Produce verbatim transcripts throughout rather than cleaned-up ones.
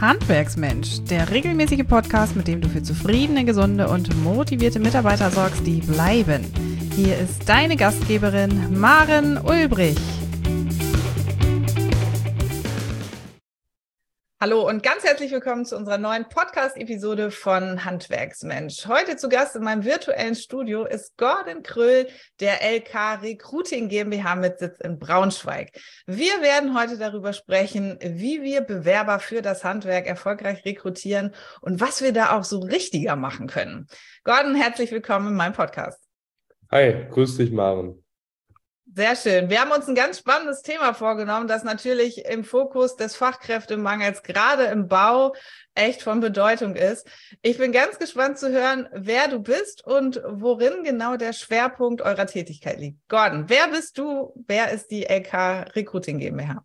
Handwerksmensch, der regelmäßige Podcast, mit dem du für zufriedene, gesunde und motivierte Mitarbeiter sorgst, die bleiben. Hier ist deine Gastgeberin Maren Ulbrich. Hallo und ganz herzlich willkommen zu unserer neuen Podcast-Episode von Handwerksmensch. Heute zu Gast in meinem virtuellen Studio ist Gordon Kröll der L K Recruiting GmbH mit Sitz in Braunschweig. Wir werden heute darüber sprechen, wie wir Bewerber für das Handwerk erfolgreich rekrutieren und was wir da auch so richtiger machen können. Gordon, herzlich willkommen in meinem Podcast. Hi, grüß dich, Maren. Sehr schön. Wir haben uns ein ganz spannendes Thema vorgenommen, das natürlich im Fokus des Fachkräftemangels gerade im Bau echt von Bedeutung ist. Ich bin ganz gespannt zu hören, wer du bist und worin genau der Schwerpunkt eurer Tätigkeit liegt. Gordon, wer bist du? Wer ist die L K Recruiting GmbH?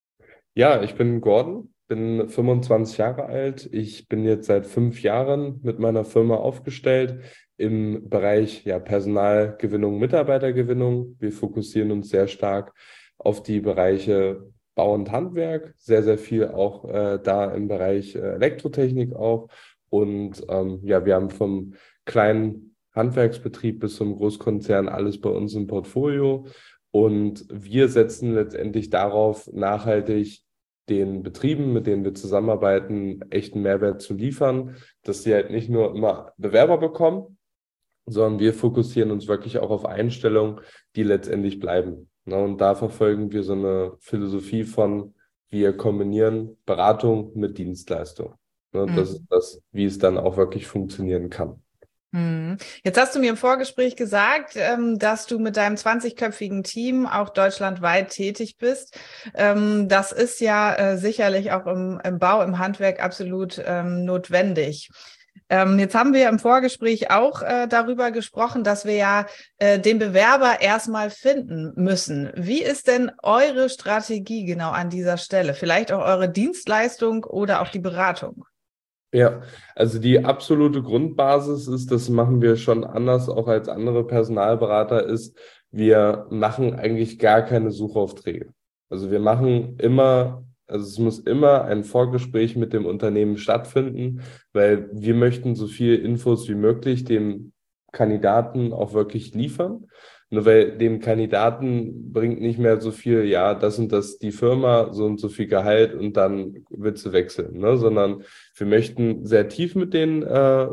Ja, ich bin Gordon, bin fünfundzwanzig Jahre alt. Ich bin jetzt seit fünf Jahren mit meiner Firma aufgestellt im Bereich ja, Personalgewinnung, Mitarbeitergewinnung. Wir fokussieren uns sehr stark auf die Bereiche Bau und Handwerk, sehr, sehr viel auch äh, da im Bereich äh, Elektrotechnik auch. Und ähm, ja, wir haben vom kleinen Handwerksbetrieb bis zum Großkonzern alles bei uns im Portfolio. Und wir setzen letztendlich darauf, nachhaltig den Betrieben, mit denen wir zusammenarbeiten, echten Mehrwert zu liefern, dass sie halt nicht nur immer Bewerber bekommen, sondern wir fokussieren uns wirklich auch auf Einstellungen, die letztendlich bleiben. Und da verfolgen wir so eine Philosophie von, wir kombinieren Beratung mit Dienstleistung. Das ist das, wie es dann auch wirklich funktionieren kann. Jetzt hast du mir im Vorgespräch gesagt, dass du mit deinem zwanzigköpfigen Team auch deutschlandweit tätig bist. Das ist ja sicherlich auch im, im Bau, im Handwerk absolut notwendig. Jetzt haben wir im Vorgespräch auch äh, darüber gesprochen, dass wir ja äh, den Bewerber erstmal finden müssen. Wie ist denn eure Strategie genau an dieser Stelle? Vielleicht auch eure Dienstleistung oder auch die Beratung? Ja, also die absolute Grundbasis ist, das machen wir schon anders auch als andere Personalberater, ist, wir machen eigentlich gar keine Suchaufträge. Also wir machen immer Also es muss immer ein Vorgespräch mit dem Unternehmen stattfinden, weil wir möchten so viel Infos wie möglich dem Kandidaten auch wirklich liefern. Nur weil dem Kandidaten bringt nicht mehr so viel, ja, das und das die Firma, so und so viel Gehalt und dann willst du wechseln, ne? Sondern wir möchten sehr tief mit den äh,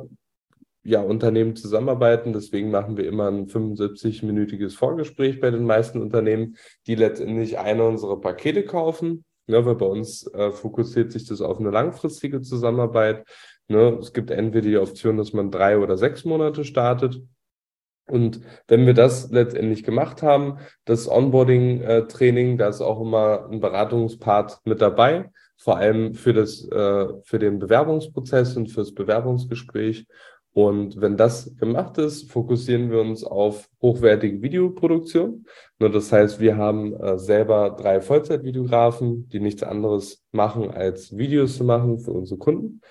ja, Unternehmen zusammenarbeiten. Deswegen machen wir immer ein fünfundsiebzig-minütiges Vorgespräch bei den meisten Unternehmen, die letztendlich eine unserer Pakete kaufen. Ja, weil bei uns äh, fokussiert sich das auf eine langfristige Zusammenarbeit. Ne? Es gibt entweder die Option, dass man drei oder sechs Monate startet. Und wenn wir das letztendlich gemacht haben, das Onboarding-Training, da ist auch immer ein Beratungspart mit dabei, vor allem für das, äh, für den Bewerbungsprozess und fürs Bewerbungsgespräch. Und wenn das gemacht ist, fokussieren wir uns auf hochwertige Videoproduktion. Das heißt, wir haben äh, selber drei Vollzeitvideografen, die nichts anderes machen, als Videos zu machen für unsere Kunden.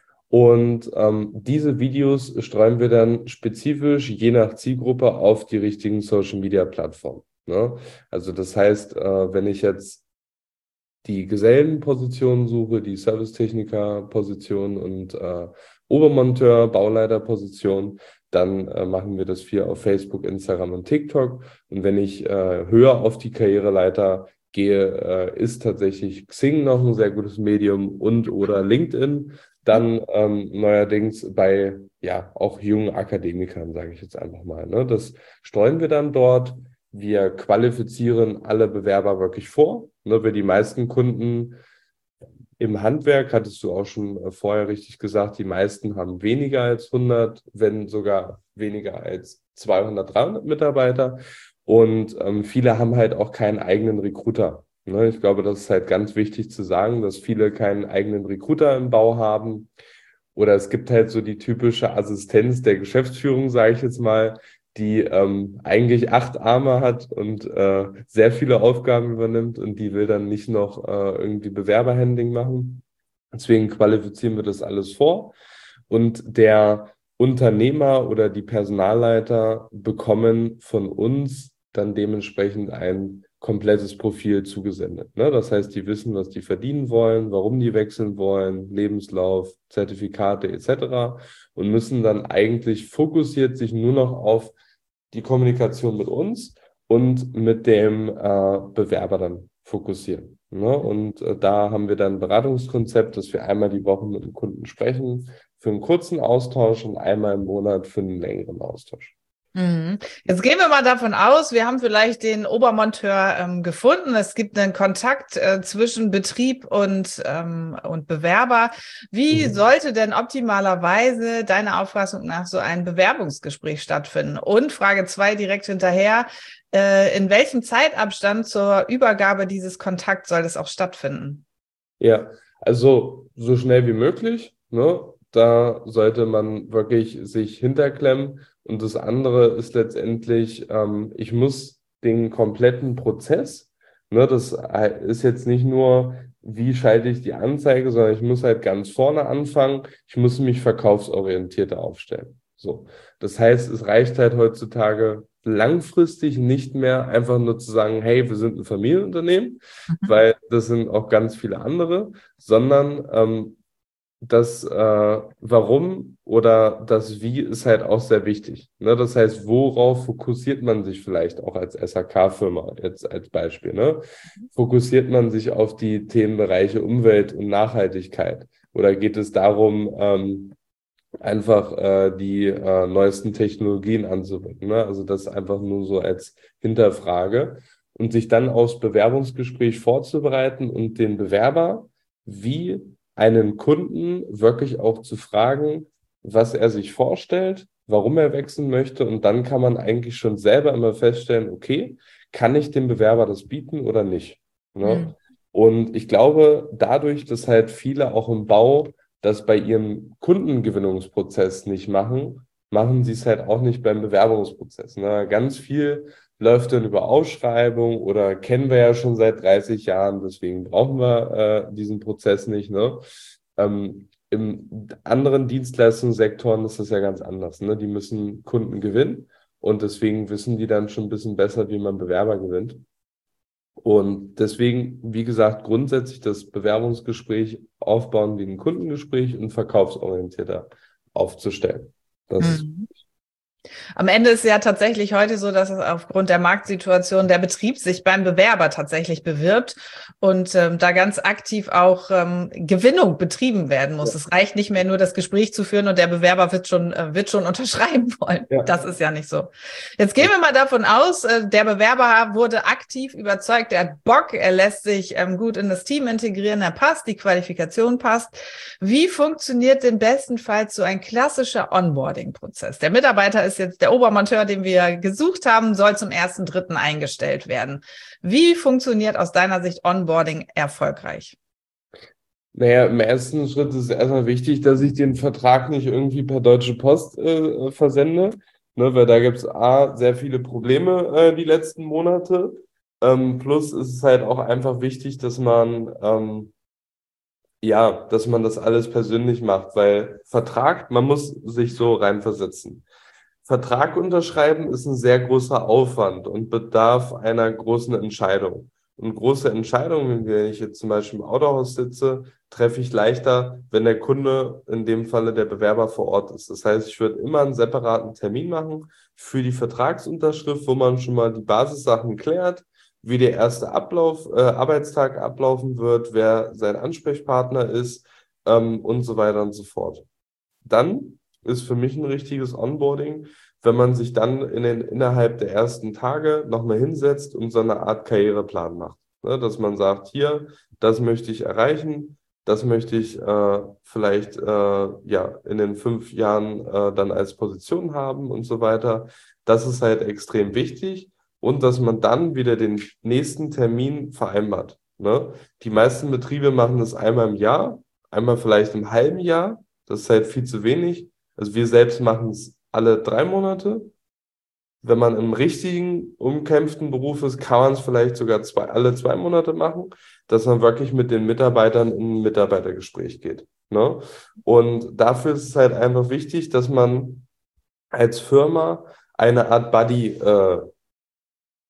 Und ähm, diese Videos streuen wir dann spezifisch je nach Zielgruppe auf die richtigen Social-Media-Plattformen. Ne? Also das heißt, äh, wenn ich jetzt die Gesellenposition suche, die Servicetechniker-Position und äh, Obermonteur, Bauleiterposition, dann äh, machen wir das viel auf Facebook, Instagram und TikTok. Und wenn ich äh, höher auf die Karriereleiter gehe, äh, ist tatsächlich Xing noch ein sehr gutes Medium und oder LinkedIn. Dann ähm, neuerdings bei ja auch jungen Akademikern, sage ich jetzt einfach mal. Ne? Das streuen wir dann dort. Wir qualifizieren alle Bewerber wirklich vor. Ne? Weil die meisten Kunden im Handwerk, hattest du auch schon vorher richtig gesagt, die meisten haben weniger als hundert, wenn sogar weniger als zweihundert, dreihundert Mitarbeiter. Und ähm, viele haben halt auch keinen eigenen Recruiter. Ne? Ich glaube, das ist halt ganz wichtig zu sagen, dass viele keinen eigenen Recruiter im Bau haben. Oder es gibt halt so die typische Assistenz der Geschäftsführung, sage ich jetzt mal, die ähm, eigentlich acht Arme hat und äh, sehr viele Aufgaben übernimmt und die will dann nicht noch äh, irgendwie Bewerberhandling machen. Deswegen qualifizieren wir das alles vor und der Unternehmer oder die Personalleiter bekommen von uns dann dementsprechend ein komplettes Profil zugesendet. Ne? Das heißt, die wissen, was die verdienen wollen, warum die wechseln wollen, Lebenslauf, Zertifikate et cetera und müssen dann eigentlich fokussiert sich nur noch auf die Kommunikation mit uns und mit dem äh, Bewerber dann fokussieren. Ne? Und äh, da haben wir dann ein Beratungskonzept, dass wir einmal die Woche mit dem Kunden sprechen für einen kurzen Austausch und einmal im Monat für einen längeren Austausch. Jetzt gehen wir mal davon aus, wir haben vielleicht den Obermonteur ähm, gefunden. Es gibt einen Kontakt äh, zwischen Betrieb und, ähm, und Bewerber. Wie mhm. sollte denn optimalerweise deiner Auffassung nach so ein Bewerbungsgespräch stattfinden? Und Frage zwei direkt hinterher, äh, in welchem Zeitabstand zur Übergabe dieses Kontakts soll das auch stattfinden? Ja, also so schnell wie möglich, ne? Da sollte man wirklich sich hinterklemmen. Und das andere ist letztendlich, ähm, ich muss den kompletten Prozess, ne, das ist jetzt nicht nur, wie schalte ich die Anzeige, sondern ich muss halt ganz vorne anfangen. Ich muss mich verkaufsorientierter aufstellen. So. Das heißt, es reicht halt heutzutage langfristig nicht mehr einfach nur zu sagen, hey, wir sind ein Familienunternehmen, mhm. weil das sind auch ganz viele andere, sondern ähm, das äh, Warum oder das Wie ist halt auch sehr wichtig. Ne? Das heißt, worauf fokussiert man sich vielleicht auch als S H K-Firma, jetzt als Beispiel? Ne? Fokussiert man sich auf die Themenbereiche Umwelt und Nachhaltigkeit? Oder geht es darum, ähm, einfach äh, die äh, neuesten Technologien anzuwenden? Ne? Also das einfach nur so als Hinterfrage und sich dann aufs Bewerbungsgespräch vorzubereiten und den Bewerber wie einen Kunden wirklich auch zu fragen, was er sich vorstellt, warum er wechseln möchte. Und dann kann man eigentlich schon selber immer feststellen, okay, kann ich dem Bewerber das bieten oder nicht? Ne? Mhm. Und ich glaube, dadurch, dass halt viele auch im Bau das bei ihrem Kundengewinnungsprozess nicht machen, machen sie es halt auch nicht beim Bewerbungsprozess. Ne? Ganz viel läuft dann über Ausschreibung oder kennen wir ja schon seit dreißig Jahren, deswegen brauchen wir äh, diesen Prozess nicht. Ne? Ähm, in anderen Dienstleistungssektoren ist das ja ganz anders. Ne? Die müssen Kunden gewinnen und deswegen wissen die dann schon ein bisschen besser, wie man Bewerber gewinnt. Und deswegen, wie gesagt, grundsätzlich das Bewerbungsgespräch aufbauen wie ein Kundengespräch und verkaufsorientierter aufzustellen. Das mhm. Am Ende ist ja tatsächlich heute so, dass es aufgrund der Marktsituation der Betrieb sich beim Bewerber tatsächlich bewirbt und ähm, da ganz aktiv auch ähm, Gewinnung betrieben werden muss. Ja. Es reicht nicht mehr nur das Gespräch zu führen und der Bewerber wird schon äh, wird schon unterschreiben wollen. Ja. Das ist ja nicht so. Jetzt gehen wir mal davon aus, äh, der Bewerber wurde aktiv überzeugt, er hat Bock, er lässt sich ähm, gut in das Team integrieren, er passt, die Qualifikation passt. Wie funktioniert denn bestenfalls so ein klassischer Onboarding-Prozess? Der Mitarbeiter ist jetzt der Obermonteur, den wir gesucht haben, soll zum ersten Dritten eingestellt werden. Wie funktioniert aus deiner Sicht Onboarding erfolgreich? Naja, im ersten Schritt ist es erstmal wichtig, dass ich den Vertrag nicht irgendwie per Deutsche Post äh, versende, ne, weil da gibt es A, sehr viele Probleme äh, die letzten Monate. Ähm, plus ist es halt auch einfach wichtig, dass man ähm, ja, dass man das alles persönlich macht, weil Vertrag, man muss sich so reinversetzen. Vertrag unterschreiben ist ein sehr großer Aufwand und bedarf einer großen Entscheidung. Und große Entscheidungen, wenn ich jetzt zum Beispiel im Autohaus sitze, treffe ich leichter, wenn der Kunde, in dem Falle der Bewerber, vor Ort ist. Das heißt, ich würde immer einen separaten Termin machen für die Vertragsunterschrift, wo man schon mal die Basissachen klärt, wie der erste Ablauf, äh, Arbeitstag ablaufen wird, wer sein Ansprechpartner ist ähm, und so weiter und so fort. Dann ist für mich ein richtiges Onboarding, wenn man sich dann in den, innerhalb der ersten Tage nochmal hinsetzt und so eine Art Karriereplan macht. Ne, dass man sagt, hier, das möchte ich erreichen, das möchte ich äh, vielleicht äh, ja in den fünf Jahren äh, dann als Position haben und so weiter. Das ist halt extrem wichtig und dass man dann wieder den nächsten Termin vereinbart. Ne? Die meisten Betriebe machen das einmal im Jahr, einmal vielleicht im halben Jahr. Das ist halt viel zu wenig. Also wir selbst machen es alle drei Monate. Wenn man im richtigen, umkämpften Beruf ist, kann man es vielleicht sogar zwei, alle zwei Monate machen, dass man wirklich mit den Mitarbeitern in ein Mitarbeitergespräch geht. Ne? Und dafür ist es halt einfach wichtig, dass man als Firma eine Art Buddy äh,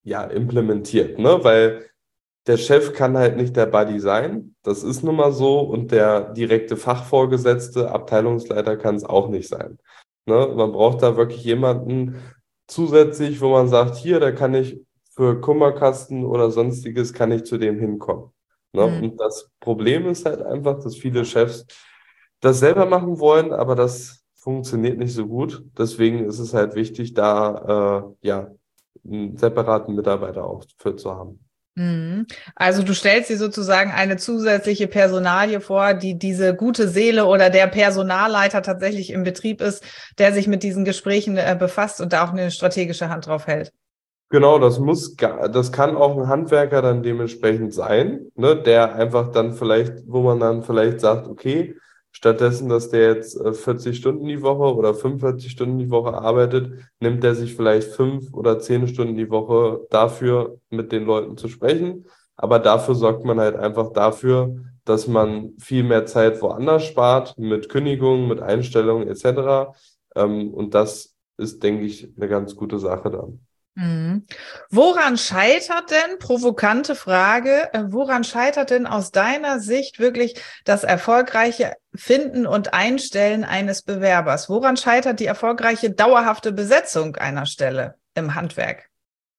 ja, implementiert, ne? Weil der Chef kann halt nicht der Buddy sein, das ist nun mal so, und der direkte Fachvorgesetzte, Abteilungsleiter kann es auch nicht sein. Ne? Man braucht da wirklich jemanden zusätzlich, wo man sagt, hier, da kann ich für Kummerkasten oder sonstiges, kann ich zu dem hinkommen. Ne? Mhm. Und das Problem ist halt einfach, dass viele Chefs das selber machen wollen, aber das funktioniert nicht so gut. Deswegen ist es halt wichtig, da äh, ja, einen separaten Mitarbeiter auch für zu haben. Mhm. Also du stellst dir sozusagen eine zusätzliche Personalie vor, die diese gute Seele oder der Personalleiter tatsächlich im Betrieb ist, der sich mit diesen Gesprächen äh, befasst und da auch eine strategische Hand drauf hält. Genau, das muss, ga- das kann auch ein Handwerker dann dementsprechend sein, ne, der einfach dann vielleicht, wo man dann vielleicht sagt, okay, stattdessen, dass der jetzt äh, vierzig Stunden die Woche oder fünfundvierzig Stunden die Woche arbeitet, nimmt er sich vielleicht fünf oder zehn Stunden die Woche dafür, mit den Leuten zu sprechen. Aber dafür sorgt man halt einfach dafür, dass man viel mehr Zeit woanders spart, mit Kündigungen, mit Einstellungen et cetera. Ähm, und das ist, denke ich, eine ganz gute Sache dann. Mhm. Woran scheitert denn, provokante Frage, äh, woran scheitert denn aus deiner Sicht wirklich das erfolgreiche Finden und Einstellen eines Bewerbers? Woran scheitert die erfolgreiche dauerhafte Besetzung einer Stelle im Handwerk?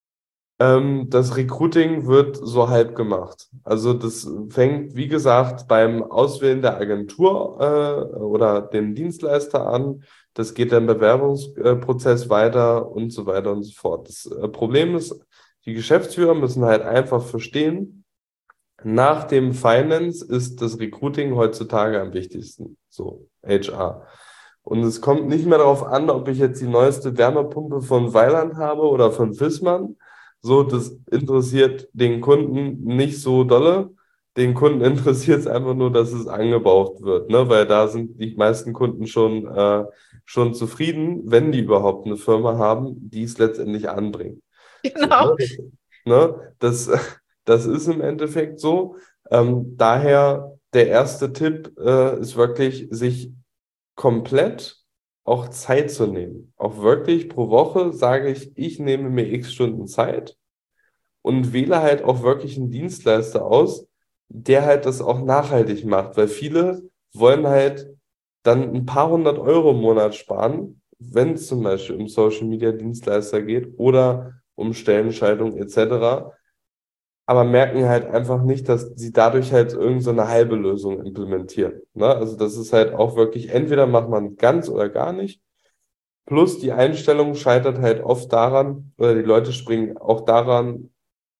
Ähm, das Recruiting wird so halb gemacht. Also das fängt, wie gesagt, beim Auswählen der Agentur äh, oder dem Dienstleister an. Das geht dann im Bewerbungsprozess weiter und so weiter und so fort. Das äh, Problem ist, die Geschäftsführer müssen halt einfach verstehen, nach dem Finance ist das Recruiting heutzutage am wichtigsten. So, H R. Und es kommt nicht mehr darauf an, ob ich jetzt die neueste Wärmepumpe von Weiland habe oder von Fissmann. So, das interessiert den Kunden nicht so dolle. Den Kunden interessiert es einfach nur, dass es angebaut wird, ne? Weil da sind die meisten Kunden schon, äh, schon zufrieden, wenn die überhaupt eine Firma haben, die es letztendlich anbringt. So, Genau. ne? Ne? Das, das ist im Endeffekt so. Ähm, daher der erste Tipp äh, ist wirklich, sich komplett auch Zeit zu nehmen. Auch wirklich pro Woche sage ich, ich nehme mir x Stunden Zeit und wähle halt auch wirklich einen Dienstleister aus, der halt das auch nachhaltig macht, weil viele wollen halt dann ein paar hundert Euro im Monat sparen, wenn es zum Beispiel um Social Media Dienstleister geht oder um Stellenschaltung et cetera, aber merken halt einfach nicht, dass sie dadurch halt irgend so eine halbe Lösung implementieren. Ne? Also das ist halt auch wirklich, entweder macht man ganz oder gar nicht. Plus die Einstellung scheitert halt oft daran, oder die Leute springen auch daran,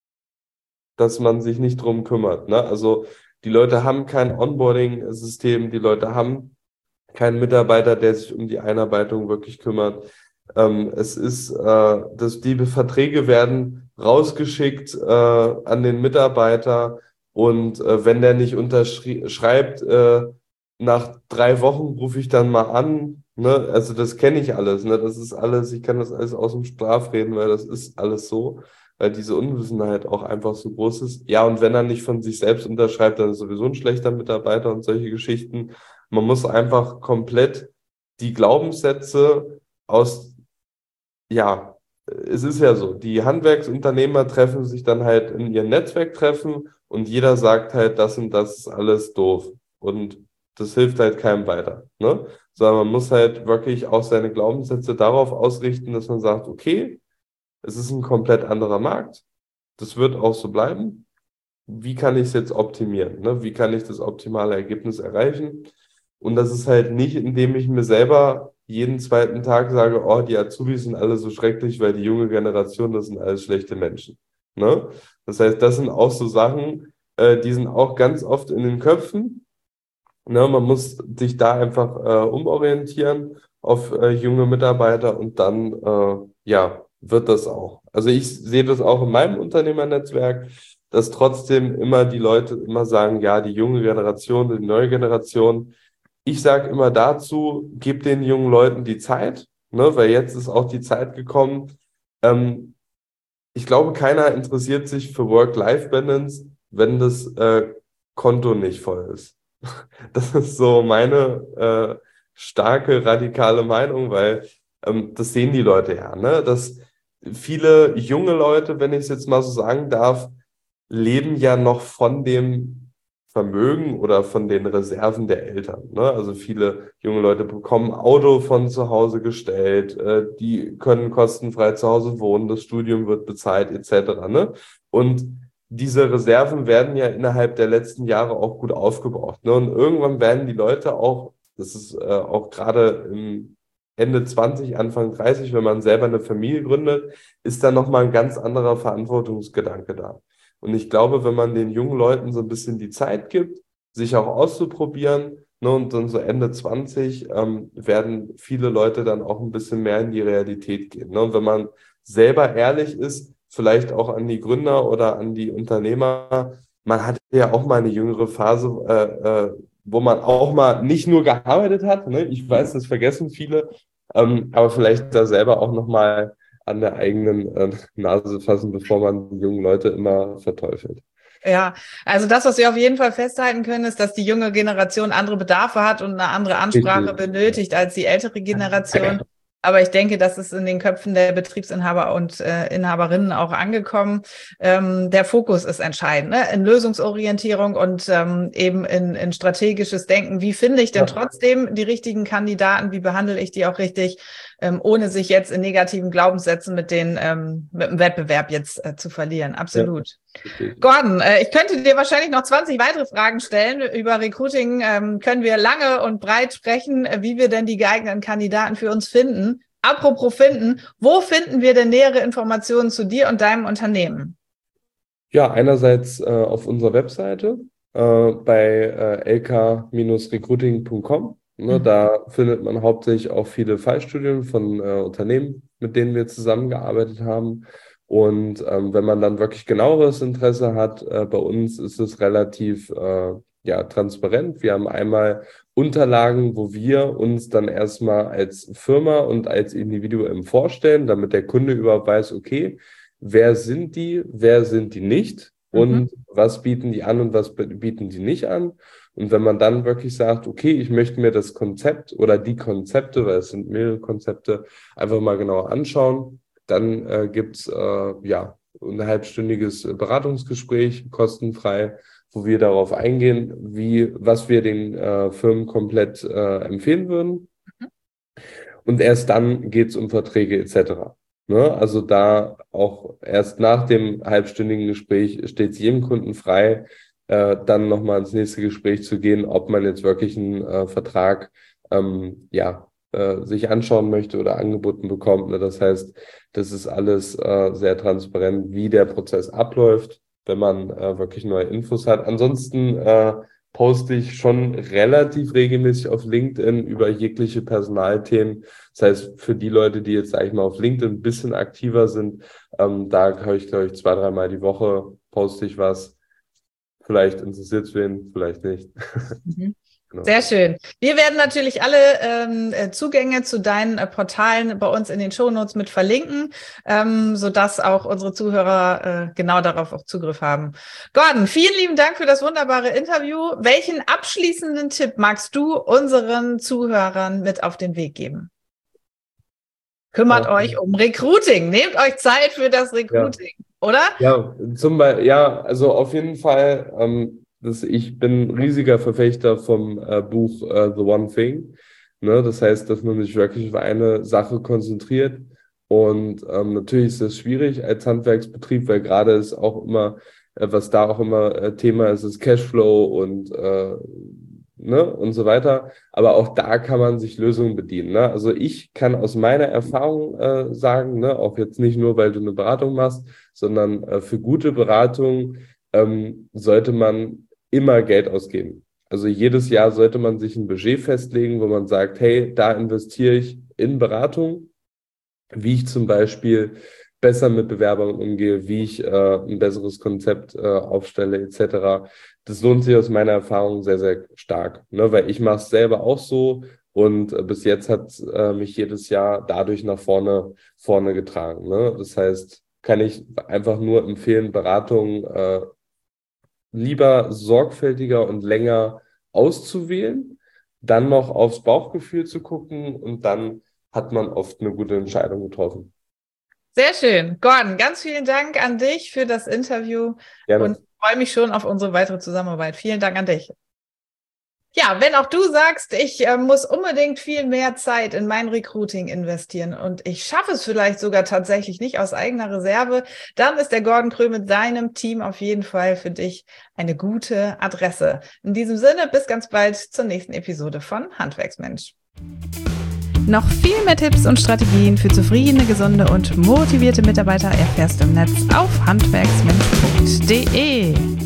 dass man sich nicht drum kümmert. Ne? Also die Leute haben kein Onboarding-System, die Leute haben keinen Mitarbeiter, der sich um die Einarbeitung wirklich kümmert. Ähm, es ist, äh, dass die Verträge werden rausgeschickt äh, an den Mitarbeiter, und äh, wenn der nicht unterschreibt, äh, nach drei Wochen rufe ich dann mal an. Ne? Also das kenne ich alles. Ne? Das ist alles, ich kann das alles aus dem Schlaf reden, weil das ist alles so, weil diese Unwissenheit auch einfach so groß ist. Ja, und wenn er nicht von sich selbst unterschreibt, dann ist sowieso ein schlechter Mitarbeiter und solche Geschichten. Man muss einfach komplett die Glaubenssätze aus, ja, es ist ja so, die Handwerksunternehmer treffen sich dann halt in ihren Netzwerktreffen und jeder sagt halt, das und das ist alles doof. Und das hilft halt keinem weiter, ne? Sondern man muss halt wirklich auch seine Glaubenssätze darauf ausrichten, dass man sagt, okay, es ist ein komplett anderer Markt. Das wird auch so bleiben. Wie kann ich es jetzt optimieren? Ne? Wie kann ich das optimale Ergebnis erreichen? Und das ist halt nicht, indem ich mir selber jeden zweiten Tag sage, oh, die Azubis sind alle so schrecklich, weil die junge Generation, das sind alles schlechte Menschen. Ne? Das heißt, das sind auch so Sachen, äh, die sind auch ganz oft in den Köpfen. Ne? Man muss sich da einfach äh, umorientieren auf äh, junge Mitarbeiter, und dann, äh, ja, wird das auch. Also ich sehe das auch in meinem Unternehmernetzwerk, dass trotzdem immer die Leute immer sagen, ja, die junge Generation, die neue Generation. Ich sage immer dazu, gebt den jungen Leuten die Zeit, ne, weil jetzt ist auch die Zeit gekommen. Ähm, ich glaube, keiner interessiert sich für Work-Life-Balance, wenn das äh, Konto nicht voll ist. Das ist so meine äh, starke, radikale Meinung, weil ähm, das sehen die Leute ja, ne? Dass viele junge Leute, wenn ich es jetzt mal so sagen darf, leben ja noch von dem Vermögen oder von den Reserven der Eltern. Ne? Also viele junge Leute bekommen Auto von zu Hause gestellt, äh, die können kostenfrei zu Hause wohnen, das Studium wird bezahlt et cetera. Ne? Und diese Reserven werden ja innerhalb der letzten Jahre auch gut aufgebraucht. Ne? Und irgendwann werden die Leute auch, das ist äh, auch gerade im Ende zwanzig, Anfang dreißig, wenn man selber eine Familie gründet, ist da nochmal ein ganz anderer Verantwortungsgedanke da. Und ich glaube, wenn man den jungen Leuten so ein bisschen die Zeit gibt, sich auch auszuprobieren, ne, und dann so Ende zwanzig ähm, werden viele Leute dann auch ein bisschen mehr in die Realität gehen. Ne? Und wenn man selber ehrlich ist, vielleicht auch an die Gründer oder an die Unternehmer, man hat ja auch mal eine jüngere Phase, äh, äh, wo man auch mal nicht nur gearbeitet hat. Ne? Ich weiß, das vergessen viele, ähm, aber vielleicht da selber auch nochmal an der eigenen äh, Nase fassen, bevor man die jungen Leute immer verteufelt. Ja, also das, was wir auf jeden Fall festhalten können, ist, dass die junge Generation andere Bedarfe hat und eine andere Ansprache Richtig. benötigt als die ältere Generation. Aber ich denke, das ist in den Köpfen der Betriebsinhaber und äh, Inhaberinnen auch angekommen. Ähm, der Fokus ist entscheidend, ne? In Lösungsorientierung und ähm, eben in, in strategisches Denken. Wie finde ich denn ja. trotzdem die richtigen Kandidaten? Wie behandle ich die auch richtig, ähm, ohne sich jetzt in negativen Glaubenssätzen mit den ähm, mit dem Wettbewerb jetzt äh, zu verlieren? Absolut. Ja. Gordon, äh, ich könnte dir wahrscheinlich noch zwanzig weitere Fragen stellen. Über Recruiting ähm, können wir lange und breit sprechen, äh, wie wir denn die geeigneten Kandidaten für uns finden. Apropos finden, wo finden wir denn nähere Informationen zu dir und deinem Unternehmen? Ja, einerseits äh, auf unserer Webseite äh, bei äh, l k Bindestrich recruiting Punkt com. Ne, mhm. Da findet man hauptsächlich auch viele Fallstudien von äh, Unternehmen, mit denen wir zusammengearbeitet haben. Und ähm, wenn man dann wirklich genaueres Interesse hat, äh, bei uns ist es relativ äh, ja, transparent. Wir haben einmal Unterlagen, wo wir uns dann erstmal als Firma und als Individuum vorstellen, damit der Kunde überhaupt weiß, okay, wer sind die, wer sind die nicht und mhm. was bieten die an und was bieten die nicht an. Und wenn man dann wirklich sagt, okay, ich möchte mir das Konzept oder die Konzepte, weil es sind mehrere Konzepte, einfach mal genauer anschauen, dann äh, gibt es äh, ja, ein halbstündiges Beratungsgespräch, kostenfrei, wo wir darauf eingehen, wie, was wir den äh, Firmen komplett äh, empfehlen würden. Mhm. Und erst dann geht es um Verträge et cetera. Ne? Also da auch erst nach dem halbstündigen Gespräch steht es jedem Kunden frei, äh, dann nochmal ins nächste Gespräch zu gehen, ob man jetzt wirklich einen äh, Vertrag ähm, ja, äh, sich anschauen möchte oder angeboten bekommt. Ne? Das heißt, das ist alles äh, sehr transparent, wie der Prozess abläuft, wenn man äh, wirklich neue Infos hat. Ansonsten äh, poste ich schon relativ regelmäßig auf LinkedIn über jegliche Personalthemen. Das heißt, für die Leute, die jetzt, sage ich mal, auf LinkedIn ein bisschen aktiver sind, ähm, da höre ich, glaube ich, zwei, dreimal die Woche poste ich was. Vielleicht interessiert es wen, vielleicht nicht. Mhm. Genau. Sehr schön. Wir werden natürlich alle ähm, Zugänge zu deinen äh, Portalen bei uns in den Shownotes mit verlinken, ähm, sodass auch unsere Zuhörer äh, genau darauf auch Zugriff haben. Gordon, vielen lieben Dank für das wunderbare Interview. Welchen abschließenden Tipp magst du unseren Zuhörern mit auf den Weg geben? Kümmert ja. euch um Recruiting. Nehmt euch Zeit für das Recruiting, ja. oder? Ja, zum Beispiel, ja, also auf jeden Fall. Ähm, Das, ich bin riesiger Verfechter vom äh, Buch äh, The One Thing. Ne? Das heißt, dass man sich wirklich auf eine Sache konzentriert. Und ähm, natürlich ist das schwierig als Handwerksbetrieb, weil gerade ist auch immer, äh, was da auch immer äh, Thema ist, ist Cashflow und, äh, ne? und so weiter. Aber auch da kann man sich Lösungen bedienen. Ne? Also ich kann aus meiner Erfahrung äh, sagen, ne? auch jetzt nicht nur, weil du eine Beratung machst, sondern äh, für gute Beratung ähm, sollte man immer Geld ausgeben. Also jedes Jahr sollte man sich ein Budget festlegen, wo man sagt, hey, da investiere ich in Beratung, wie ich zum Beispiel besser mit Bewerbern umgehe, wie ich äh, ein besseres Konzept äh, aufstelle et cetera. Das lohnt sich aus meiner Erfahrung sehr, sehr stark, ne? Weil ich mache es selber auch so und äh, bis jetzt hat äh, mich jedes Jahr dadurch nach vorne, vorne getragen. Ne? Das heißt, kann ich einfach nur empfehlen, Beratung äh, lieber sorgfältiger und länger auszuwählen, dann noch aufs Bauchgefühl zu gucken und dann hat man oft eine gute Entscheidung getroffen. Sehr schön. Gordon, ganz vielen Dank an dich für das Interview. Gerne. Und freue mich schon auf unsere weitere Zusammenarbeit. Vielen Dank an dich. Ja, wenn auch du sagst, ich äh, muss unbedingt viel mehr Zeit in mein Recruiting investieren und ich schaffe es vielleicht sogar tatsächlich nicht aus eigener Reserve, dann ist der Gordon Kröhl mit seinem Team auf jeden Fall für dich eine gute Adresse. In diesem Sinne, bis ganz bald zur nächsten Episode von Handwerksmensch. Noch viel mehr Tipps und Strategien für zufriedene, gesunde und motivierte Mitarbeiter erfährst du im Netz auf handwerksmensch punkt de.